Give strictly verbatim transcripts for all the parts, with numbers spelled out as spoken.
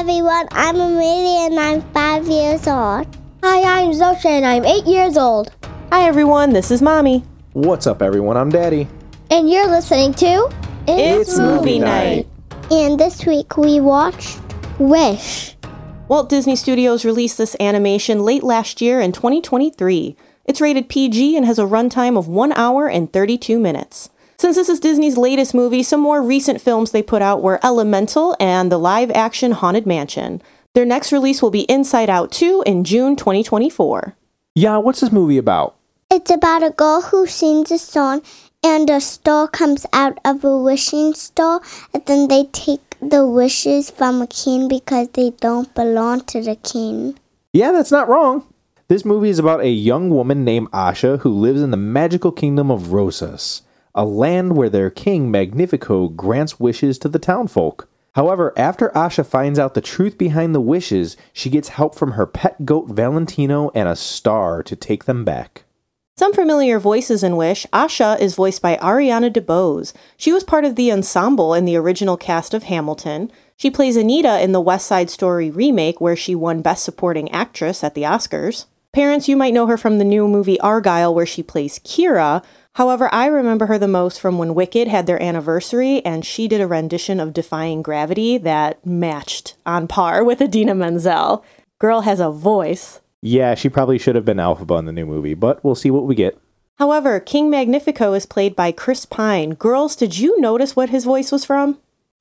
everyone, I'm Amelia and I'm five years old. Hi, I'm Zosha and I'm eight years old. Hi everyone, this is Mommy. What's up everyone, I'm Daddy. And you're listening to It's, it's Movie Night. And this week we watched Wish. Walt Disney Studios released this animation late last year in twenty twenty-three. It's rated P G and has a runtime of one hour and thirty-two minutes. Since this is Disney's latest movie, some more recent films they put out were Elemental and the live-action Haunted Mansion. Their next release will be Inside Out two in June twenty twenty-four. Yeah, what's this movie about? It's about a girl who sings a song and a star comes out of a wishing star, and then they take the wishes from a king because they don't belong to the king. Yeah, that's not wrong. This movie is about a young woman named Asha who lives in the magical kingdom of Rosas, a land where their king Magnifico grants wishes to the townfolk. However, after Asha finds out the truth behind the wishes, she gets help from her pet goat Valentino and a star to take them back. Some familiar voices in Wish. Asha is voiced by Ariana DeBose. She was part of the ensemble in the original cast of Hamilton. She plays Anita in the West Side Story remake, where she won Best Supporting Actress at the Oscars. Parents, you might know her from the new movie Argylle, where she plays Kira. However, I remember her the most from when Wicked had their anniversary, and she did a rendition of Defying Gravity that matched on par with Idina Menzel. Girl has a voice. Yeah, she probably should have been Elphaba in the new movie, but we'll see what we get. However, King Magnifico is played by Chris Pine. Girls, did you notice what his voice was from?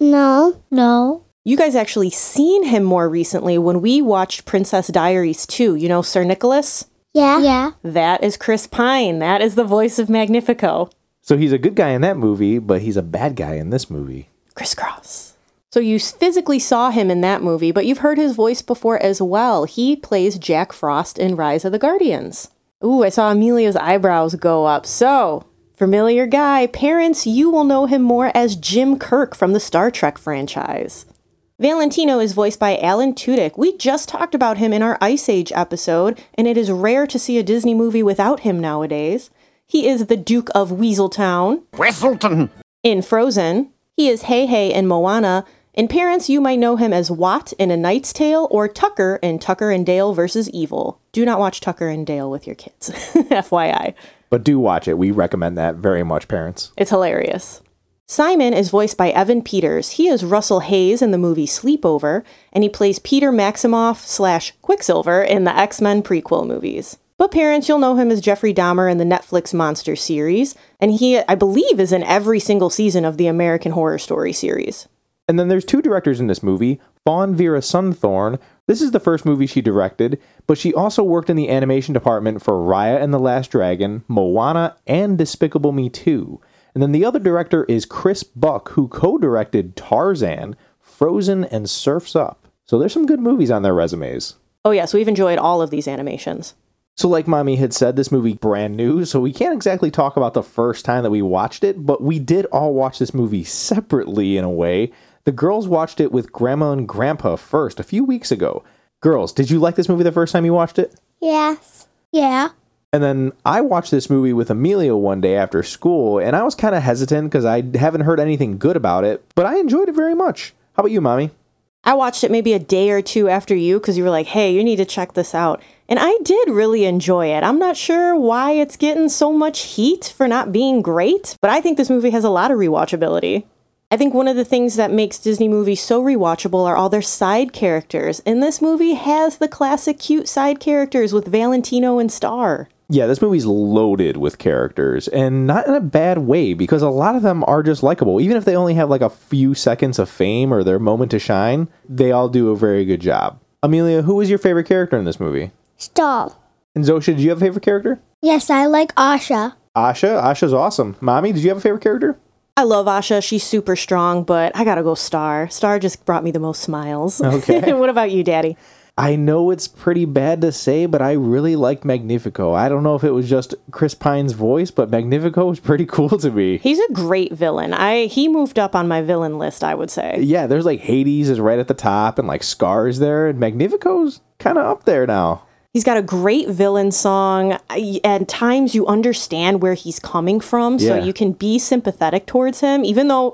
No. No. You guys actually seen him more recently when we watched Princess Diaries two. You know Sir Nicholas? Yeah. Yeah. That is Chris Pine. That is the voice of Magnifico. So he's a good guy in that movie, but he's a bad guy in this movie. Crisscross. So you physically saw him in that movie, but you've heard his voice before as well. He plays Jack Frost in Rise of the Guardians. Ooh, I saw Amelia's eyebrows go up. So, familiar guy. Parents, you will know him more as Jim Kirk from the Star Trek franchise. Valentino is voiced by Alan Tudyk. We just talked about him in our Ice Age episode, and it is rare to see a Disney movie without him nowadays. He is the Duke of Weaseltown. Weaselton! In Frozen. He is Hey Hey in Moana. In Parents, you might know him as Watt in A Knight's Tale or Tucker in Tucker and Dale versus Evil. Do not watch Tucker and Dale with your kids, F Y I. But do watch it. We recommend that very much, parents. It's hilarious. Simon is voiced by Evan Peters. He is Russell Hayes in the movie Sleepover, and he plays Peter Maximoff slash Quicksilver in the X-Men prequel movies. But parents, you'll know him as Jeffrey Dahmer in the Netflix Monster series, and he, I believe, is in every single season of the American Horror Story series. And then there's two directors in this movie, Fawn Vera Sunthorn. This is the first movie she directed, but she also worked in the animation department for Raya and the Last Dragon, Moana, and Despicable Me two. And then the other director is Chris Buck, who co-directed Tarzan, Frozen, and Surf's Up. So there's some good movies on their resumes. Oh yes, we've enjoyed all of these animations. So like Mommy had said, this movie brand new, so we can't exactly talk about the first time that we watched it, but we did all watch this movie separately in a way. The girls watched it with Grandma and Grandpa first a few weeks ago. Girls, did you like this movie the first time you watched it? Yes. Yeah. And then I watched this movie with Amelia one day after school, and I was kind of hesitant because I haven't heard anything good about it, but I enjoyed it very much. How about you, Mommy? I watched it maybe a day or two after you because you were like, hey, you need to check this out. And I did really enjoy it. I'm not sure why it's getting so much heat for not being great, but I think this movie has a lot of rewatchability. I think one of the things that makes Disney movies so rewatchable are all their side characters. And this movie has the classic cute side characters with Valentino and Star. Yeah, this movie's loaded with characters, and not in a bad way, because a lot of them are just likable. Even if they only have like a few seconds of fame or their moment to shine, they all do a very good job. Amelia, who was your favorite character in this movie? Star. And Zosha, did you have a favorite character? Yes, I like Asha. Asha? Asha's awesome. Mommy, did you have a favorite character? I love Asha. She's super strong, but I gotta go Star. Star just brought me the most smiles. Okay. What about you, Daddy? I know it's pretty bad to say, but I really liked Magnifico. I don't know if it was just Chris Pine's voice, but Magnifico was pretty cool to me. He's a great villain. I He moved up on my villain list, I would say. Yeah, there's like Hades is right at the top, and like Scar's there, and Magnifico's kind of up there now. He's got a great villain song. At times you understand where he's coming from, so Yeah. you can be sympathetic towards him, even though at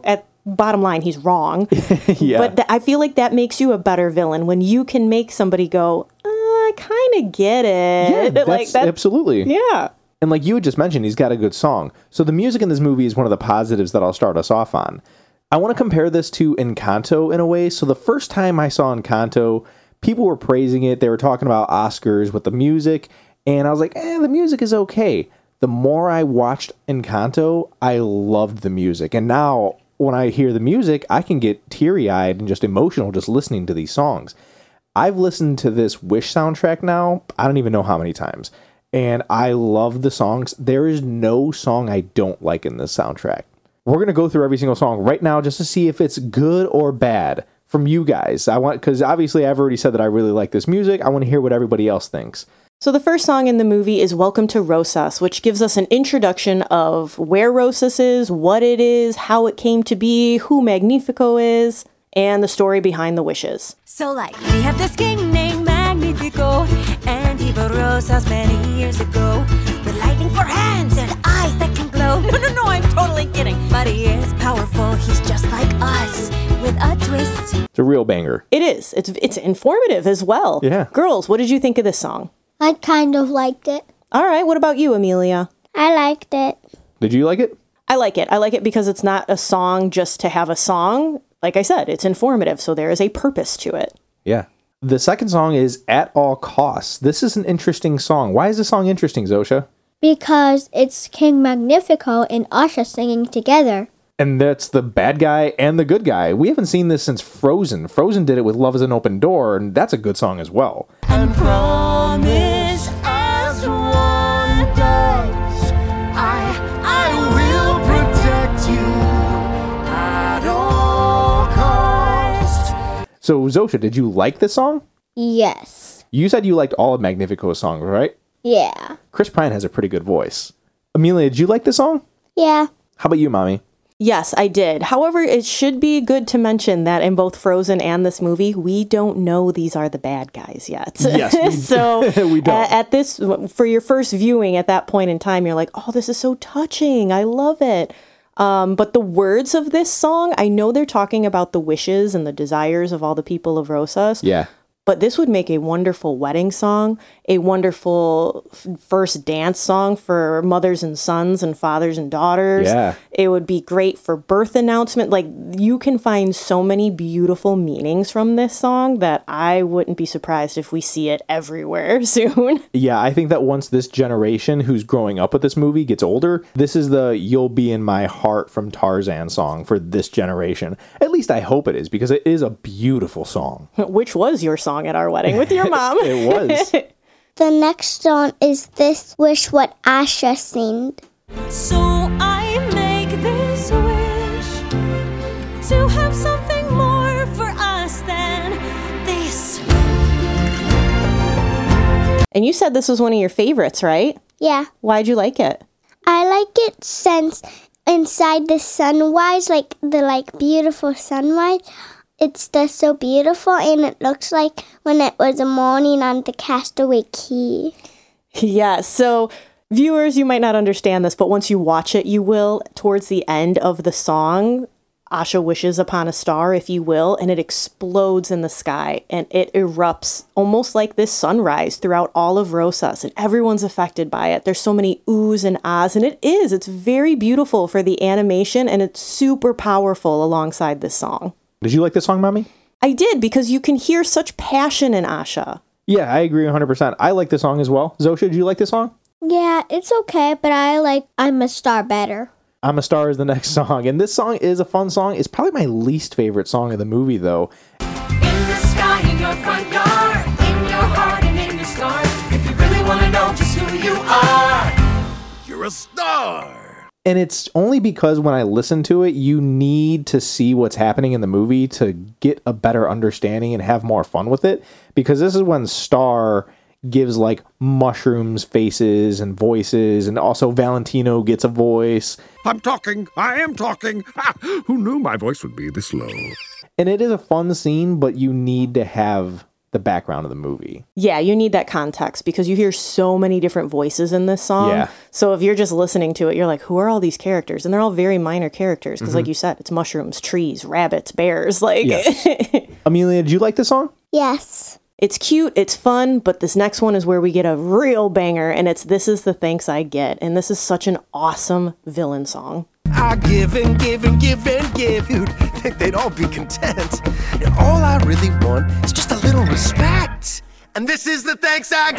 bottom line, he's wrong. Yeah. But th- I feel like that makes you a better villain when you can make somebody go, uh, I kind of get it. Yeah, that's, like that, absolutely. Yeah. And like you had just mentioned, he's got a good song. So the music in this movie is one of the positives that I'll start us off on. I want to compare this to Encanto in a way. So the first time I saw Encanto, people were praising it. They were talking about Oscars with the music. And I was like, eh, the music is okay. The more I watched Encanto, I loved the music. And now when I hear the music, I can get teary-eyed and just emotional just listening to these songs. I've listened to this Wish soundtrack now, I don't even know how many times. And I love the songs. There is no song I don't like in this soundtrack. We're going to go through every single song right now just to see if it's good or bad from you guys. I want, because obviously I've already said that I really like this music. I want to hear what everybody else thinks. So the first song in the movie is Welcome to Rosas, which gives us an introduction of where Rosas is, what it is, how it came to be, who Magnifico is, and the story behind the wishes. So like, we have this king named Magnifico, and he built Rosas many years ago, with lightning for hands and eyes that can glow. No, no, no, I'm totally kidding. But he is powerful, he's just like us, with a twist. It's a real banger. It is. It's it's informative as well. Yeah. Girls, what did you think of this song? I kind of liked it. All right, what about you, Amelia? I liked it. Did you like it? I like it. I like it because it's not a song just to have a song. Like I said, it's informative, so there is a purpose to it. Yeah. The second song is At All Costs. This is an interesting song. Why is this song interesting, Zosha? Because it's King Magnifico and Asha singing together. And that's the bad guy and the good guy. We haven't seen this since Frozen. Frozen did it with Love is an Open Door, and that's a good song as well. And promise as one does, I, I will protect you at all costs. So, Zosha, did you like this song? Yes. You said you liked all of Magnifico's songs, right? Yeah. Chris Pine has a pretty good voice. Amelia, did you like this song? Yeah. How about you, Mommy? Yes, I did. However, it should be good to mention that in both Frozen and this movie, we don't know these are the bad guys yet. Yes, we- so we don't. At, at this, for your first viewing at that point in time, you're like, oh, this is so touching. I love it. Um, but the words of this song, I know they're talking about the wishes and the desires of all the people of Rosas. Yeah. But this would make a wonderful wedding song, a wonderful f- first dance song for mothers and sons and fathers and daughters. Yeah. It would be great for birth announcement. Like, you can find so many beautiful meanings from this song that I wouldn't be surprised if we see it everywhere soon. Yeah, I think that once this generation who's growing up with this movie gets older, this is the You'll Be in My Heart from Tarzan song for this generation. At least I hope it is, because it is a beautiful song. Which was your song at our wedding with your mom. It was. The next song is This Wish What Asha Sing. So I make this wish to have something more for us than this. And you said this was one of your favorites, right? Yeah. Why'd you like it? I like it since inside the sunrise, like the like beautiful sunrise, it's just so beautiful, and it looks like when it was a morning on the Castaway Key. Yeah, so viewers, you might not understand this, but once you watch it, you will. Towards the end of the song, Asha wishes upon a star, if you will, and it explodes in the sky, and it erupts almost like this sunrise throughout all of Rosas, and everyone's affected by it. There's so many oohs and ahs, and it is. It's very beautiful for the animation, and it's super powerful alongside this song. Did you like this song, Mommy? I did, because you can hear such passion in Asha. Yeah, I agree one hundred percent. I like this song as well. Zosha, did you like this song? Yeah, it's okay, but I like I'm a Star better. I'm a Star is the next song. And this song is a fun song. It's probably my least favorite song of the movie, though. In the sky, in your front yard, in your heart and in your scars. If you really want to know just who you are, You're a star. And it's only because when I listen to it, you need to see what's happening in the movie to get a better understanding and have more fun with it. Because this is when Star gives like mushrooms faces and voices, and also Valentino gets a voice. I'm talking. I am talking. Ha! Who knew my voice would be this low? And it is a fun scene, but you need to have the background of the movie. Yeah, you need that context because you hear so many different voices in this song. Yeah. So if you're just listening to it, you're like, who are all these characters? And they're all very minor characters because, like you said, it's mushrooms, trees, rabbits, bears. Like, Yes. Amelia, did you like the song? Yes. it's cute, it's fun, but this next one is where we get a real banger, and it's This Is the Thanks I Get. And this is such an awesome villain song. I give and give and give and give. You'd think they'd all be content. And all I really want is just a little respect. And this is the thanks I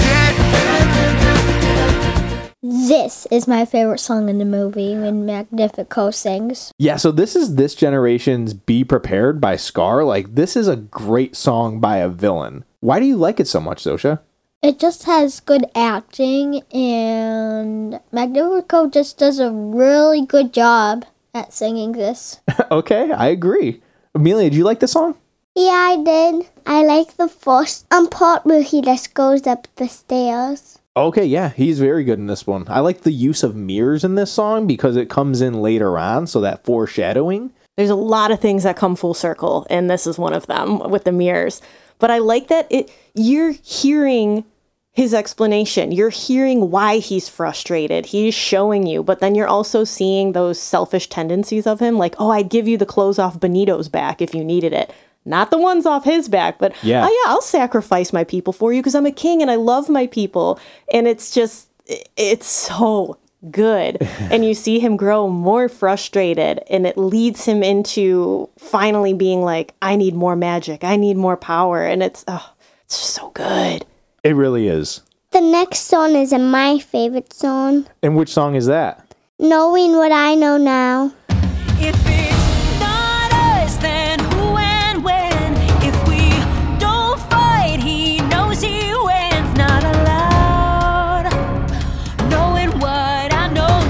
get. This is my favorite song in the movie when Magnifico sings. Yeah, so this is this generation's Be Prepared by Scar. Like, this is a great song by a villain. Why do you like it so much, Zosha? It just has good acting, and Magnifico just does a really good job at singing this. Okay, I agree. Amelia, did you like the song? Yeah, I did. I like the first um, part where he just goes up the stairs. Okay, yeah, he's very good in this one. I like the use of mirrors in this song because it comes in later on, so that foreshadowing. There's a lot of things that come full circle, and this is one of them with the mirrors. But I like that it you're hearing his explanation. You're hearing why he's frustrated. He's showing you, but then you're also seeing those selfish tendencies of him, like, oh, I'd give you the clothes off Benito's back if you needed it. Not the ones off his back, but Yeah. oh yeah, I'll sacrifice my people for you because I'm a king and I love my people. And it's just, it's so good. And you see him grow more frustrated, and it leads him into finally being like, I need more magic. I need more power. And it's, oh, it's so good. It really is. The next song is my favorite song. And which song is that? Knowing What I Know Now. If it's not us, then who and when? If we don't fight, he knows he wins. Not allowed. Knowing what I know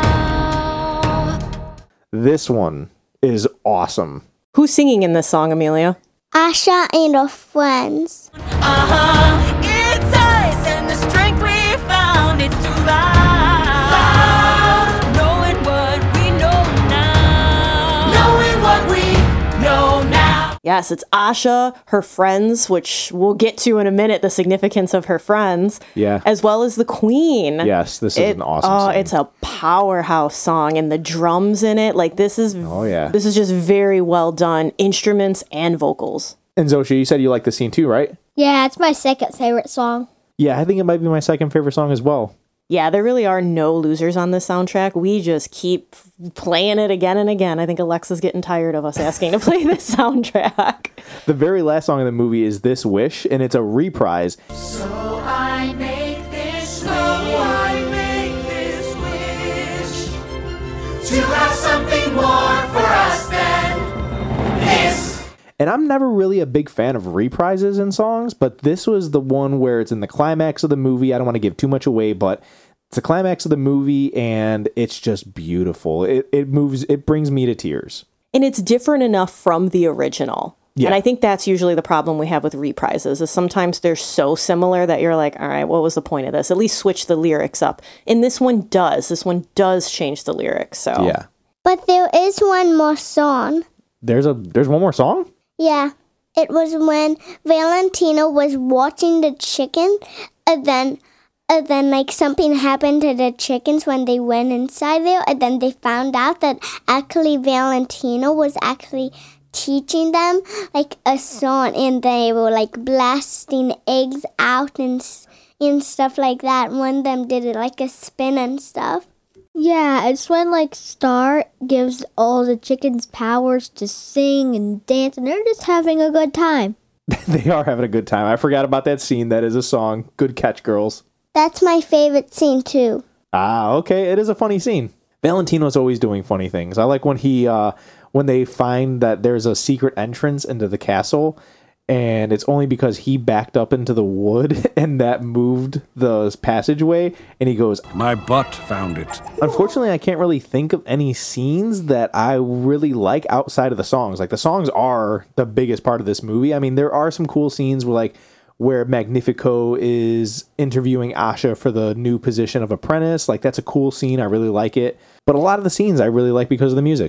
now. This one is awesome. Who's singing in this song, Amelia? Asha and her friends. Uh-huh. It's us and the strength we found. It's too loud. Knowing what we know now. Knowing what we know now. Yes, it's Asha, her friends, which we'll get to in a minute, the significance of her friends. Yeah. As well as the queen. Yes, this is It- an awesome oh, song. it's a powerhouse song, and the drums in it, like this is Oh, yeah. this is just very well done, instruments and vocals. And Zosha, you said you like the scene too, right? Yeah, it's my second favorite song. Yeah, I think it might be my second favorite song as well. Yeah, there really are no losers on this soundtrack. We just keep playing it again and again. I think Alexa's getting tired of us asking to play this soundtrack. The very last song in the movie is This Wish, and it's a reprise. So I make this so I make this wish to have something more for us than this. And I'm never really a big fan of reprises in songs, but this was the one where it's in the climax of the movie. I don't want to give too much away, but it's the climax of the movie, and it's just beautiful. It it moves, it brings me to tears. And it's different enough from the original. Yeah. And I think that's usually the problem we have with reprises is sometimes they're so similar that you're like, all right, what was the point of this? At least switch the lyrics up. And this one does. This one does change the lyrics. So Yeah. But there is one more song. There's a there's one more song? Yeah. It was when Valentino was watching the chicken, and then and then like something happened to the chickens when they went inside there, and then they found out that actually Valentino was actually teaching them like a song, and they were like blasting eggs out and s- and stuff like that. One of them did it like a spin and stuff. Yeah, it's when like Star gives all the chickens powers to sing and dance, and they're just having a good time. They are having a good time. I forgot about that scene. That is a song. Good catch, girls. That's my favorite scene too. Ah, okay. It is a funny scene. Valentino's always doing funny things. I like when he uh when they find that there's a secret entrance into the castle, and it's only because he backed up into the wood and that moved the passageway, and he goes, My butt found it. unfortunately, I can't really think of any scenes that I really like outside of the songs. Like, the songs are the biggest part of this movie. I mean, there are some cool scenes where, like, where Magnifico is interviewing Asha for the new position of apprentice. Like, that's a cool scene. I really like it. But a lot of the scenes I really like because of the music.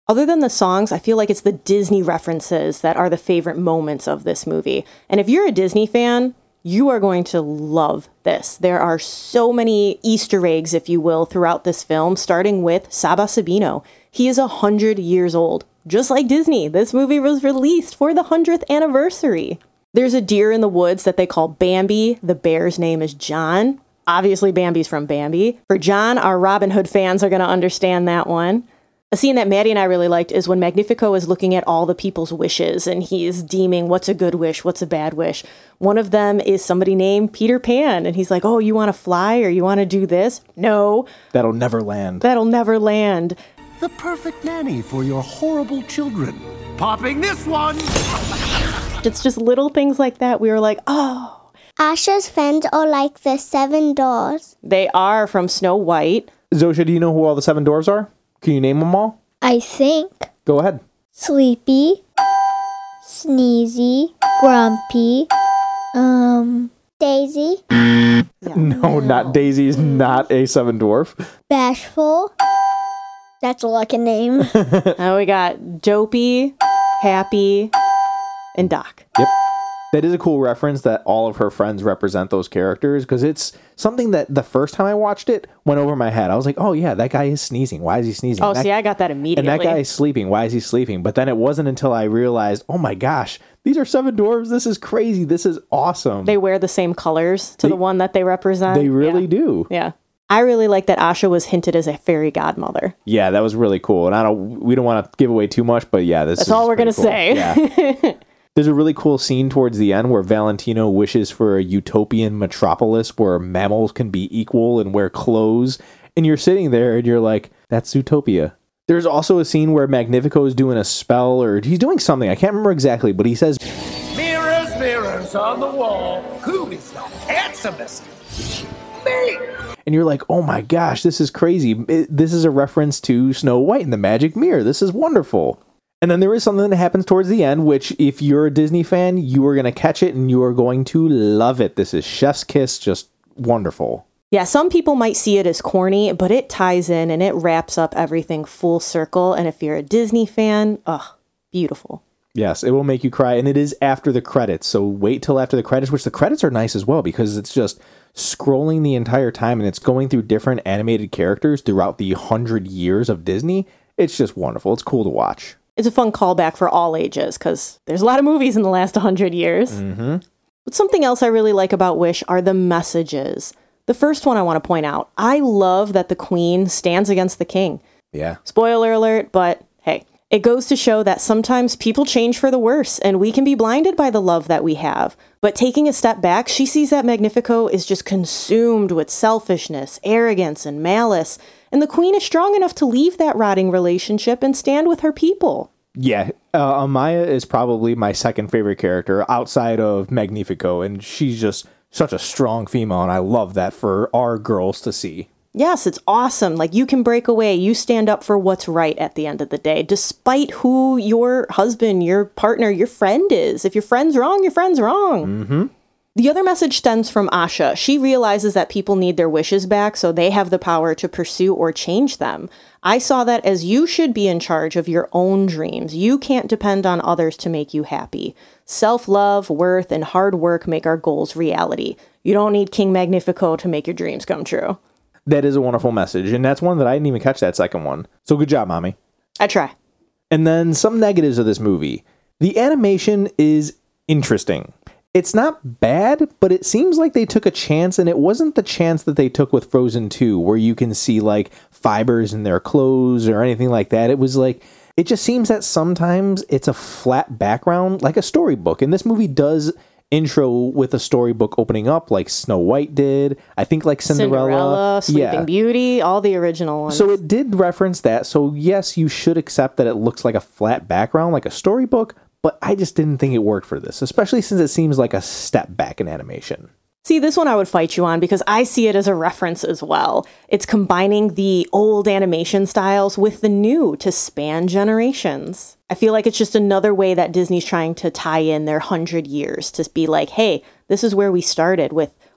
Other than the songs, I feel like it's the Disney references that are the favorite moments of this movie. And if you're a Disney fan, you are going to love this. There are so many Easter eggs, if you will, throughout this film, starting with Saba Sabino. He is one hundred years old. Just like Disney, this movie was released for the one hundredth anniversary. There's a deer in the woods that they call Bambi. The bear's name is John. Obviously, Bambi's from Bambi. For John, our Robin Hood fans are going to understand that one. A scene that Maddie and I really liked is when Magnifico is looking at all the people's wishes and he's deeming what's a good wish, what's a bad wish. One of them is somebody named Peter Pan, and he's like, oh, you want to fly or you want to do this? No. That'll never land. That'll never land. The perfect nanny for your horrible children. Popping this one! It's just little things like that. We were like, oh. Asha's friends are like the seven dwarfs. They are from Snow White. Zosha, do you know who all the seven dwarves are? Can you name them all? I think Go ahead. Sleepy, Sneezy, Grumpy, um, Daisy, No, not Daisy is not a seven dwarf. Bashful. That's all I can name. Now we got Dopey, Happy, and Doc. Yep. That is a cool reference that all of her friends represent those characters, because it's something that the first time I watched it went over my head. I was like, oh yeah, that guy is sneezing. Why is he sneezing? Oh, that, see, I got that immediately. And that guy is sleeping. Why is he sleeping? But then it wasn't until I realized, oh my gosh, these are seven dwarves. This is crazy. This is awesome. They wear the same colors to They- the one that they represent. They really yeah. do. Yeah. I really like that Asha was hinted as a fairy godmother. Yeah, that was really cool. And I don't, we don't want to give away too much, but yeah, this That's is all we're pretty going to cool. say. Yeah. There's a really cool scene towards the end where Valentino wishes for a utopian metropolis where mammals can be equal and wear clothes. And you're sitting there and you're like, that's Zootopia. There's also a scene where Magnifico is doing a spell, or he's doing something. I can't remember exactly, but he says, Mirrors, mirrors on the wall. Who is the handsomest? Me! and you're like, oh my gosh, this is crazy. It- this is a reference to Snow White and the Magic Mirror. This is wonderful. And then there is something that happens towards the end, which if you're a Disney fan, you are going to catch it and you are going to love it. This is Chef's Kiss, just wonderful. Yeah, some people might see it as corny, but it ties in and it wraps up everything full circle. And if you're a Disney fan, ugh, beautiful. Yes, it will make you cry, and it is after the credits, so wait till after the credits, which the credits are nice as well, because it's just scrolling the entire time, and it's going through different animated characters throughout the hundred years of Disney. It's just wonderful. It's cool to watch. It's a fun callback for all ages, because there's a lot of movies in the last one hundred years. Mm-hmm. But something else I really like about Wish are the messages. The first one I want to point out, I love that the queen stands against the king. Yeah. Spoiler alert, but hey. It goes to show that sometimes people change for the worse, and we can be blinded by the love that we have. But taking a step back, she sees that Magnifico is just consumed with selfishness, arrogance, and malice, and the queen is strong enough to leave that rotting relationship and stand with her people. Yeah, uh, Amaya is probably my second favorite character outside of Magnifico, and she's just such a strong female, and I love that for our girls to see. Yes, it's awesome. Like, you can break away. You stand up for what's right at the end of the day, despite who your husband, your partner, your friend is. If your friend's wrong, your friend's wrong. Mm-hmm. The other message stems from Asha. She realizes that people need their wishes back, so they have the power to pursue or change them. I saw that as you should be in charge of your own dreams. You can't depend on others to make you happy. Self-love, worth, and hard work make our goals reality. You don't need King Magnifico to make your dreams come true. That is a wonderful message, and that's one that I didn't even catch that second one. So good job, Mommy. I try. And then some negatives of this movie. The animation is interesting. It's not bad, but it seems like they took a chance, and it wasn't the chance that they took with Frozen two, where you can see like fibers in their clothes or anything like that. It was like, it just seems that sometimes it's a flat background, like a storybook. And this movie does intro with a storybook opening up like Snow White did. I think like Cinderella. Cinderella, Sleeping yeah. Beauty, all the original ones. So it did reference that. So yes, you should accept that it looks like a flat background, like a storybook, but I just didn't think it worked for this, especially since it seems like a step back in animation. See, this one I would fight you on because I see it as a reference as well. It's combining the old animation styles with the new to span generations. I feel like it's just another way that Disney's trying to tie in their hundred years to be like, hey, this is where we started with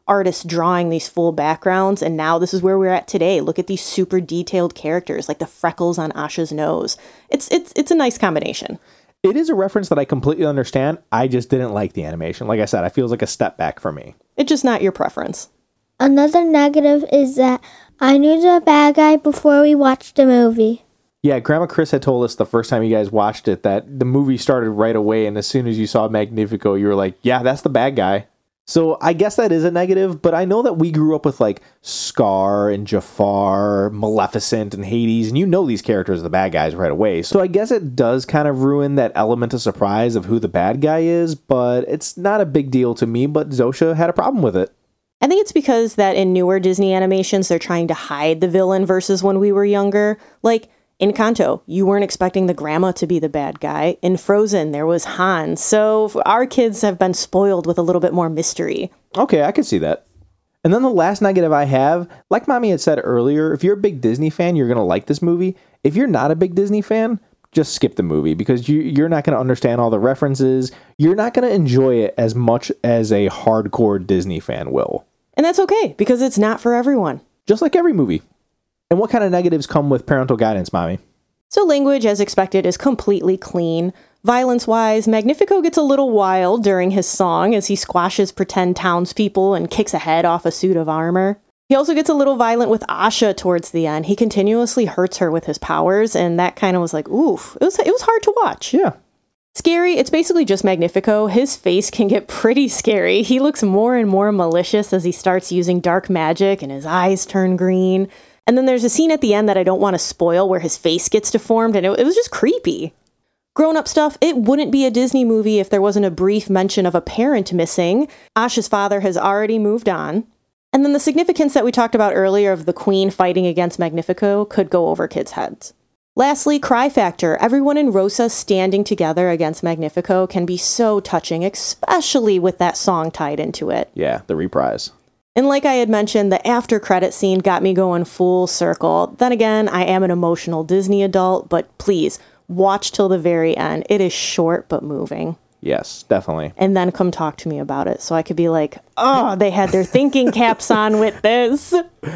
artists drawing these full backgrounds, and now this is where we're at today. Look at these super detailed characters, like the freckles on Asha's nose. It's it's it's a nice combination. It is a reference that I completely understand. I just didn't like the animation. Like I said, it feels like a step back for me. It's just not your preference. Another negative is that I knew the bad guy before we watched the movie. Yeah, Grandma Chris had told us the first time you guys watched it that the movie started right away, and as soon as you saw Magnifico, you were like, yeah, that's the bad guy. So I guess that is a negative, but I know that we grew up with like Scar and Jafar, Maleficent and Hades, and you know these characters are the bad guys right away. So I guess it does kind of ruin that element of surprise of who the bad guy is, but it's not a big deal to me, but Zosha had a problem with it. I think it's because that in newer Disney animations, they're trying to hide the villain versus when we were younger. Like, in Encanto, you weren't expecting the grandma to be the bad guy. In Frozen, there was Hans. So our kids have been spoiled with a little bit more mystery. Okay, I can see that. And then the last negative I have, like Mommy had said earlier, if you're a big Disney fan, you're going to like this movie. If you're not a big Disney fan, just skip the movie because you, you're not going to understand all the references. You're not going to enjoy it as much as a hardcore Disney fan will. And that's okay, because it's not for everyone. Just like every movie. And what kind of negatives come with parental guidance, Mommy? So language, as expected, is completely clean. Violence-wise, Magnifico gets a little wild during his song as he squashes pretend townspeople and kicks a head off a suit of armor. He also gets a little violent with Asha towards the end. He continuously hurts her with his powers, and that kind of was like, oof, it was, it was hard to watch. Yeah. Scary, it's basically just Magnifico. His face can get pretty scary. He looks more and more malicious as he starts using dark magic and his eyes turn green. And then there's a scene at the end that I don't want to spoil where his face gets deformed, and it, it was just creepy. Grown-up stuff, it wouldn't be a Disney movie if there wasn't a brief mention of a parent missing. Asha's father has already moved on. And then the significance that we talked about earlier of the queen fighting against Magnifico could go over kids' heads. Lastly, cry factor. Everyone in Rosa standing together against Magnifico can be so touching, especially with that song tied into it. Yeah, the reprise. And like I had mentioned, the after credit scene got me going full circle. Then again, I am an emotional Disney adult, but please, watch till the very end. It is short but moving. Yes, definitely. And then come talk to me about it so I could be like, oh, they had their thinking caps on with this.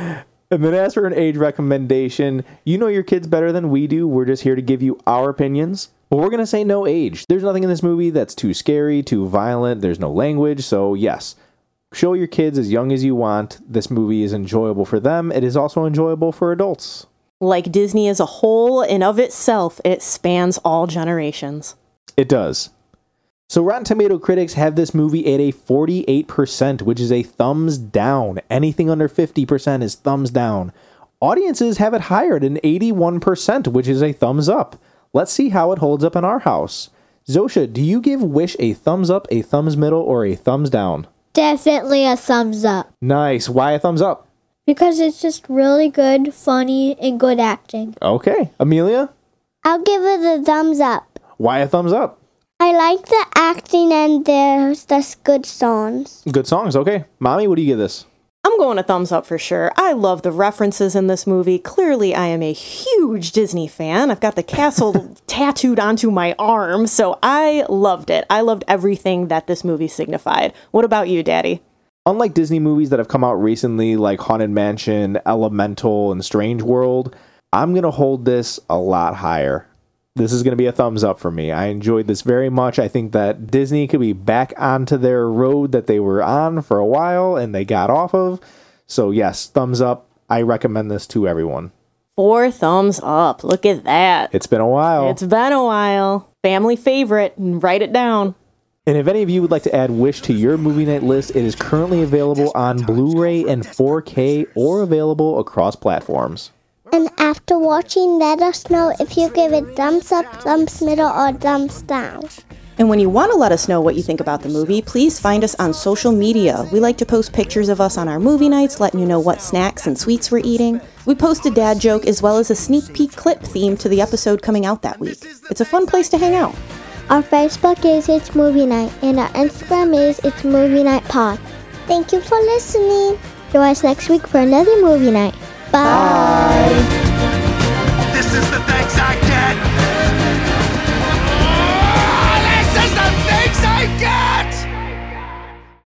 And then as for an age recommendation, you know your kids better than we do. We're just here to give you our opinions. But we're going to say no age. There's nothing in this movie that's too scary, too violent. There's no language. So yes, show your kids as young as you want. This movie is enjoyable for them. It is also enjoyable for adults. Like Disney as a whole and of itself, it spans all generations. It does. So Rotten Tomato critics have this movie at a forty-eight percent, which is a thumbs down. Anything under fifty percent is thumbs down. Audiences have it higher at an eighty-one percent, which is a thumbs up. Let's see how it holds up in our house. Zosha, do you give Wish a thumbs up, a thumbs middle, or a thumbs down? Definitely a thumbs up. Nice. Why a thumbs up? Because it's just really good, funny, and good acting. Okay. Amelia? I'll give it a thumbs up. Why a thumbs up? I like the acting and there's just good songs. Good songs. Okay. Mommy, what do you give this? I'm going a thumbs up for sure. I love the references in this movie. Clearly, I am a huge Disney fan. I've got the castle tattooed onto my arm, so I loved it. I loved everything that this movie signified. What about you, Daddy? Unlike Disney movies that have come out recently, like Haunted Mansion, Elemental, and Strange World, I'm going to hold this a lot higher. This is going to be a thumbs up for me. I enjoyed this very much. I think that Disney could be back onto their road that they were on for a while and they got off of. So yes, thumbs up. I recommend this to everyone. Four thumbs up. Look at that. It's been a while. It's been a while. Family favorite. Write it down. And if any of you would like to add Wish to your movie night list, it is currently available on Blu-ray and four K or available across platforms. And after watching, let us know if you give it thumbs up, thumbs middle, or thumbs down. And when you want to let us know what you think about the movie, please find us on social media. We like to post pictures of us on our movie nights, letting you know what snacks and sweets we're eating. We post a dad joke as well as a sneak peek clip theme to the episode coming out that week. It's a fun place to hang out. Our Facebook is It's Movie Night, and our Instagram is It's Movie Night Pod. Thank you for listening. Join us next week for another movie night. Bye. Bye.